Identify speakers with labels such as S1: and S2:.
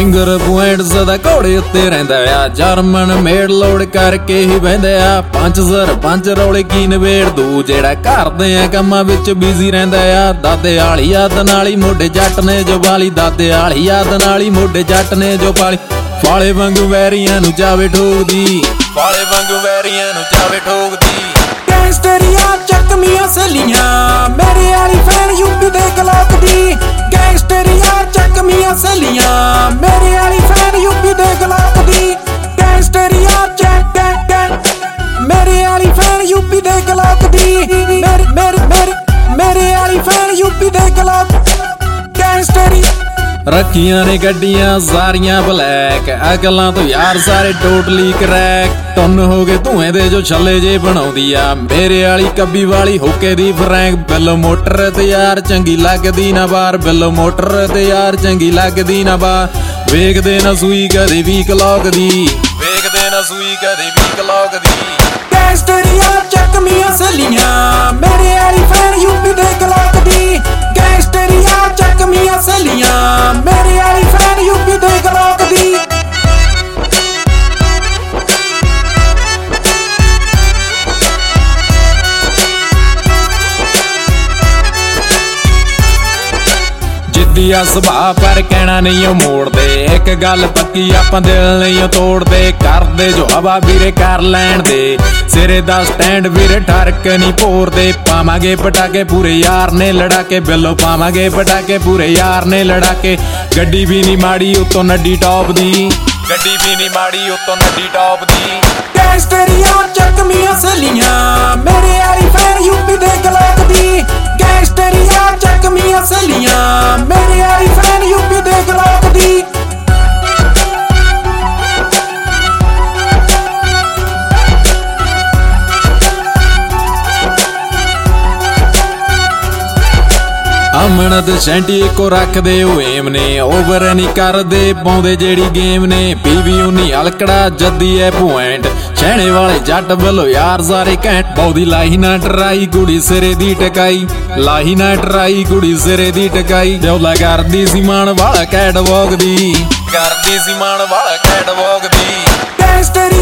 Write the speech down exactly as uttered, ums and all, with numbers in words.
S1: Finger point ਸਦਾ ਘੋੜੇ ਉੱਤੇ ਰਹਿੰਦਾ ਆ, ਜਰਮਨ ਮੇਡ ਲੋਡ ਕਰਕੇ ਹੀ ਬਹਿੰਦੇ ਆ। ਪੰਜ ਸਰ ਪੰਜ ਰੌਲੇ ਕੀ ਨਵੇੜ ਦੂ, ਜਿਹੜਾ ਕਰਦੇ ਆ ਕੰਮਾਂ ਵਿੱਚ ਬਿਜ਼ੀ ਰਹਿੰਦਾ ਆ। ਦਾਦੇ ਵਾਲੀ ਯਾਦ ਨਾਲ ਹੀ ਮੋਢੇ ਜੱਟ ਨੇ ਜੋ ਬਾਲੀ, ਦਾਦੇ ਵਾਲੀ ਯਾਦ ਨਾਲ ਹੀ ਮੋਢੇ ਜੱਟ ਨੇ ਜੋ ਪਾਲੀ। ਫਾਲੇ ਵਾਂਗੂ ਵੈਰੀਆਂ ਨੂੰ ਜਾਵੇ ਠੋਕਦੀ, ਫਾਲੇ ਵਾਂਗੂ ਵੈਰੀਆਂ ਨੂੰ ਜਾਵੇ ਠੋਕਦੀ।
S2: ਗੈਂਗਸਟਰੀਆਂ ਚੱਕਮੀਆਂ ਸਲੀਆਂ, ਮੇਰੇ ਵਾਲੀ ਫੈਨ ਯੂਪੀ ਦੇ ਕਲਾਕ ਦੀ। ਗੈਂਗਸਟਰੀਆਂ ਚੱਕਮੀਆਂ ਸਲੀਆਂ, ਮੇਰੇ ਵਾਲੀ ਫੈਨ ਯੂਪੀ ਦੇ ਕਲਾਕ ਦੀ। ਗੈਂਗਸਟਰੀਆਂ ਚੱਕ ਮੇਰੇ ਵਾਲੀ ਫੈਨ ਯੂਪੀ ਦੇ ਕਲਾਕ ਦੀ। ਮੇਰੇ ਮੇਰੇ ਮੇਰੇ ਮੇਰੇ ਵਾਲੀ ਫੈਨ ਯੂਪੀ ਦੇ ਕਲਾਕ। ਗੈਂਗਸਟਰੀ
S1: ਰੱਖੀਆਂ ਨੇ ਗੱਡੀਆਂ ਸਾਰੀਆਂ ਬਲੈਕ, ਅਕਲਾਂ ਤੋਂ ਯਾਰ ਸਾਰੇ ਟੋਟਲੀ ਕਰੈਕ। ਟੁੰਨ ਹੋ ਗਏ ਧੂਏ ਦੇ ਜੋ ਛੱਲੇ ਜੇ ਬਣਾਉਂਦੀ ਆ, ਮੇਰੇ ਵਾਲੀ ਕੱਬੀ ਵਾਲੀ ਹੋਕੇ ਦੀ ਫਰੈਂਕ। ਬਿੱਲ ਮੋਟਰ ਤੇ ਯਾਰ ਚੰਗੀ ਲੱਗਦੀ ਨਾ ਬਾਹਰ, ਬਿੱਲ ਮੋਟਰ ਤੇ ਯਾਰ ਚੰਗੀ ਲੱਗਦੀ ਨਾ ਬਾਹਰ। ਵੇਖਦੇ ਨਾ ਸੂਈ ਕਦੇ ਵੀ ਕਲੌਕ ਦੀ, ਵੇਖਦੇ ਨਾ ਸੂਈ ਕਦੇ ਵੀ ਕਲੌਕ ਦੀ।
S2: ਗੈਂਗਸਟਰੀਆਂ ਚੱਕਮੀਆਂ ਸਲੀਆਂ, ਮੇਰੇ ਵਾਲੀ ਫੈਨ ਯੂਪੀ ਦੇ ਕਲਾਕ ਦੀ। ਗੈਂਗਸਟਰੀਆਂ ਚੱਕਮੀਆਂ ਸਲੀਆਂ, ਮੇਰੇ ਵਾਲੀ ਫੈਨ ਯੂਪੀ ਦੇ ਕਲਾਕ ਦੀ।
S1: ਜਿੱਦੀ ਆ ਸੁਭਾਅ ਪਰ ਕਹਿਣਾ ਨਹੀਂ ਉਹ ਮੋੜਦੇ, ਇੱਕ ਗੱਲ ਪੱਕੀ ਆਪਾਂ ਦਿਲ ਨਹੀਂ ਉਹ ਤੋੜਦੇ। ਕਰਦੇ ਜੋ ਹਵਾ ਵੀਰੇ ਕਰ ਲੈਣ ਦੇ, ਸਿਰੇ ਦਾ ਸਟੈਂਡ ਵੀਰੇ ਠਰਕ ਨਹੀਂ ਭੋਰਦੇ। ਪਾਵਾਂਗੇ ਪਟਾਕੇ ਪੂਰੇ ਯਾਰ ਨੇ ਲੜਾ ਕੇ, ਬਿੱਲੋ ਪਾਵਾਂਗੇ ਪਟਾਕੇ ਪੂਰੇ ਯਾਰ ਨੇ ਲੜਾ ਕੇ। ਗੱਡੀ ਵੀ ਨਹੀਂ ਮਾੜੀ ਉਤੋਂ ਨੱਡੀ ਟੌਪ ਦੀ, ਗੱਡੀ ਵੀ ਨਹੀਂ ਮਾੜੀ ਉਤੋਂ ਨੱਡੀ ਟੌਪ ਦੀ।
S2: ਗੈਂਗਸਟਰੀਆਂ ਚੱਕਮੀਆਂ ਸਲੀਆਂ, ਮੇਰੇ ਵਾਲੀ ਫੈਨ ਯੂਪੀ ਦੇ ਕਲਾਕ ਦੀ। ਗੈਂਗਸਟਰੀਆਂ ਚੱਕਮੀਆਂ ਸਲੀਆਂ, ਮੇਰੇ ਵਾਲੀ ਫੈਨ ਯੂਪੀ ਦੇ ਕਲਾਕ ਦੀ।
S1: ਅਮਨ ਤੇ ਸੈਂਟੀ ਇੱਕੋ ਰੱਖਦੇ ਉਹ ਏਮ ਨੇ, ਓਵਰ ਨਹੀਂ ਕਰਦੇ ਪਾਉਂਦੇ ਜਿਹੜੀ ਗੇਮ ਨੇ। ਪੀਵੀ ਉਨੀ ਹਲਕੜਾ ਜੱਦੀ ਐ ਪੁਆਇੰਟ, ਛੈਣੇ ਵਾਲੇ ਜੱਟ ਵੱਲੋਂ ਯਾਰ ਸਾਰੇ ਘੈਂਟ। ਬੌਦੀ ਲਾਹੀ ਨਾ ਟਰਾਈ ਕੁੜੀ ਸਿਰੇ ਦੀ ਟਕਾਈ, ਲਾਹੀ ਨਾ ਟਰਾਈ ਕੁੜੀ ਸਿਰੇ ਦੀ ਟਕਾਈ। ਜੌਲਾ ਕਰਦੀ ਸੀ ਮਾਣ ਵਾਲਾ ਕੈਟ ਵੌਕ ਦੀ, ਕਰਦੀ ਸੀ ਮਾਣ ਵਾਲਾ ਕੈਟ ਵੌਕ ਦੀ।
S2: ਗੈਂਗਸਟਰੀ